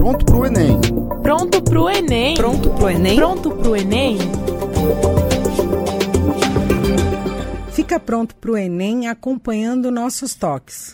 Pronto pro Enem. Pronto pro Enem. Pronto pro Enem. Pronto pro Enem. Fica pronto pro Enem acompanhando nossos toques.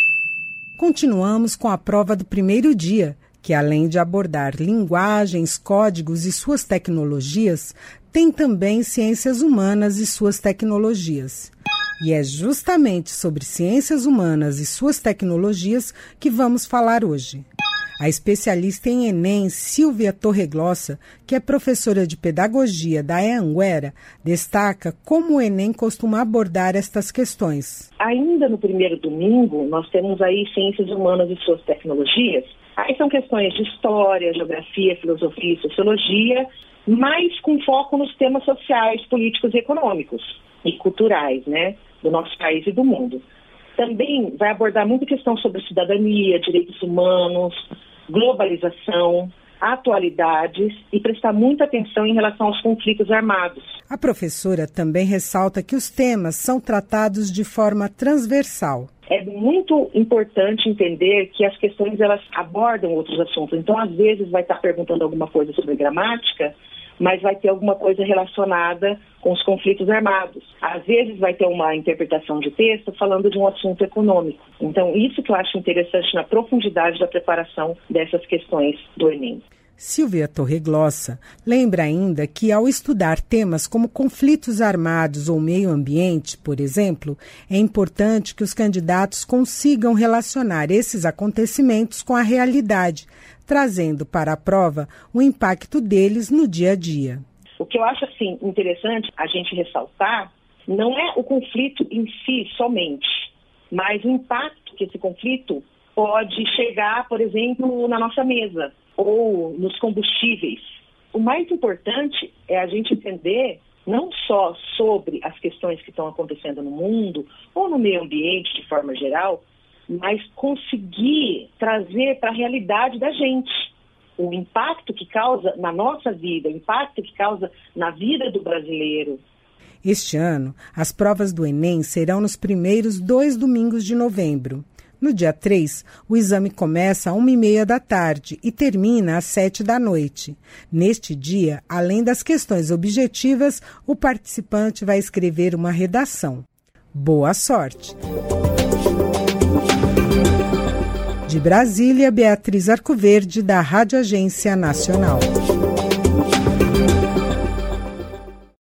Continuamos com a prova do primeiro dia, que além de abordar linguagens, códigos e suas tecnologias, tem também ciências humanas e suas tecnologias. E é justamente sobre ciências humanas e suas tecnologias que vamos falar hoje. A especialista em Enem, Silvia Torreglossa, que é professora de pedagogia da Anhanguera, destaca como o Enem costuma abordar estas questões. Ainda no primeiro domingo, nós temos aí ciências humanas e suas tecnologias. Aí são questões de história, geografia, filosofia e sociologia, mas com foco nos temas sociais, políticos e econômicos e culturais, né, do nosso país e do mundo. Também vai abordar muita questão sobre cidadania, direitos humanos, globalização, atualidades e prestar muita atenção em relação aos conflitos armados. A professora também ressalta que os temas são tratados de forma transversal. É muito importante entender que as questões elas abordam outros assuntos. Então, às vezes, vai estar perguntando alguma coisa sobre gramática, mas vai ter alguma coisa relacionada com os conflitos armados. Às vezes vai ter uma interpretação de texto falando de um assunto econômico. Então, isso que eu acho interessante na profundidade da preparação dessas questões do Enem. Silvia Torreglossa lembra ainda que, ao estudar temas como conflitos armados ou meio ambiente, por exemplo, é importante que os candidatos consigam relacionar esses acontecimentos com a realidade, trazendo para a prova o impacto deles no dia a dia. O que eu acho assim, interessante a gente ressaltar não é o conflito em si somente, mas o impacto que esse conflito pode chegar, por exemplo, na nossa mesa ou nos combustíveis. O mais importante é a gente entender não só sobre as questões que estão acontecendo no mundo ou no meio ambiente de forma geral, mas conseguir trazer para a realidade da gente o impacto que causa na nossa vida, o impacto que causa na vida do brasileiro. Este ano, as provas do Enem serão nos primeiros 2 domingos de novembro. No dia 3, o exame começa às 1h30 da tarde e termina às 7 da noite. Neste dia, além das questões objetivas, o participante vai escrever uma redação. Boa sorte! De Brasília, Beatriz Arcoverde, da Rádio Agência Nacional.